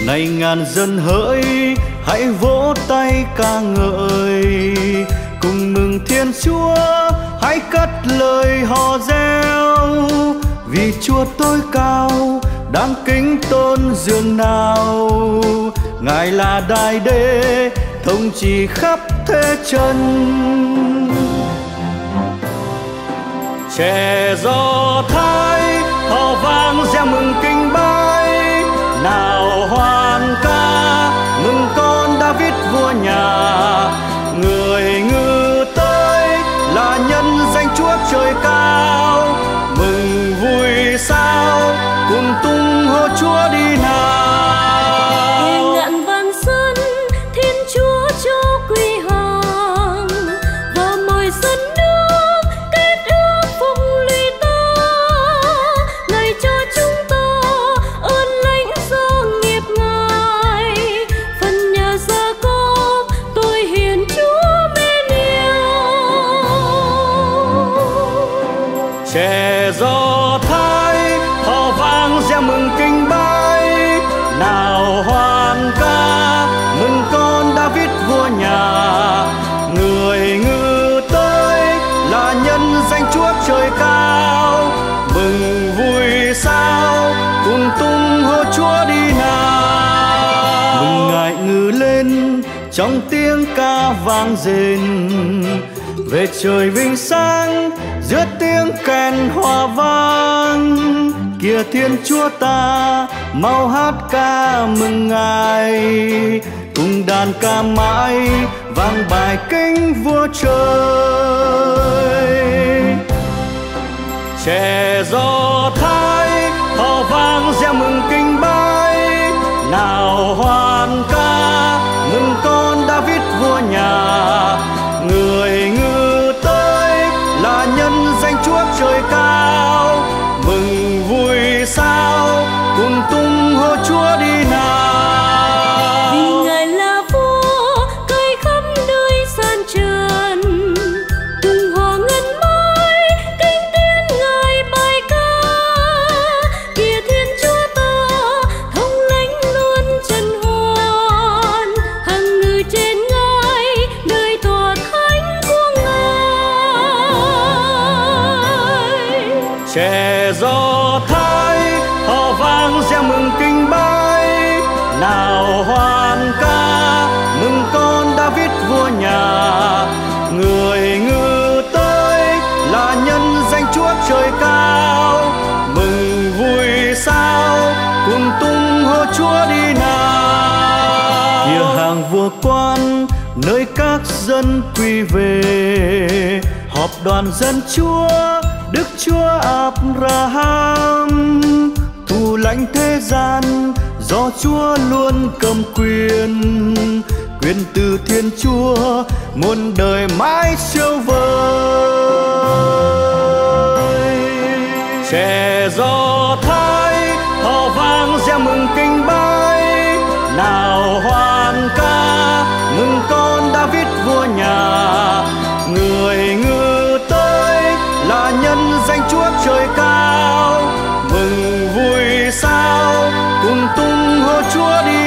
Này ngàn dân hỡi, hãy vỗ tay ca ngợi, cùng mừng Thiên Chúa, hãy cất lời hò reo. Vì Chúa tối cao, đáng kính tôn dường nào, Ngài là Đại Đế, thống trị khắp thế chân. Trẻ Do Thái hò vang reo mừng kinh bái, nào hoan ca mừng con David vua nhà. Người ngự tới là nhân danh Chúa trời cao, mừng vui sao cùng tung hô Chúa đi nào. Nghe ngạn vạn dân Thiên Chúa cho quy hàng, và mọi dân nước kết ước phúc lụy ta. Ngài cho chúng ta ơn lãnh do nghiệp Ngài, phần nhà Gia Cốp tôi hiền Chúa mến yêu. Trẻ Do Thái hò vang reo mừng kinh bái, nào hoan ca mừng con David vua nhà. Người ngự tới là nhân danh Chúa trời cao, mừng vui sao cùng tung hô Chúa đi nào. Mừng Ngài ngự lên trong tiếng ca vang rền, về trời vinh sáng giữa tiếng kèn hòa vang. Kìa Thiên Chúa ta mau hát ca mừng Ngài, cùng đàn ca mãi vang bài kính vua trời. Trẻ Do Thái hò vang reo mừng kinh bái, nào hoan ca mừng con David vua nhà. Người ngự tới là nhân danh Chúa trời cao, mừng vui sao cùng tung hô Chúa đi nào. Vì Ngài là vua cai khắp nơi gian trần, cùng hòa ngân mới kinh tiếng Ngài bài ca. Kìa Thiên Chúa ta thống lãnh luôn trần hoàn, hằng ngự trên ngai nơi tòa thánh của Ngài. Trẻ Do Thái hò vang reo mừng kinh bái, nào hoan ca mừng con David vua nhà. Người ngự tới là nhân danh Chúa trời cao, mừng vui sao cùng tung hô Chúa đi nào. Kìa hàng vua quan nơi các dân quy về, họp đoàn dân Chúa Đức Chúa Abraham. Thủ lãnh thế gian do Chúa luôn cầm quyền, quyền từ Thiên Chúa muôn đời mãi siêu vời. Trẻ Do Thái hò vang reo mừng kinh bái, nào hoan ca mừng con David vua nhà. Người ngự tới là nhân danh Chúa trời cao, mừng vui sao cùng tung hô Chúa đi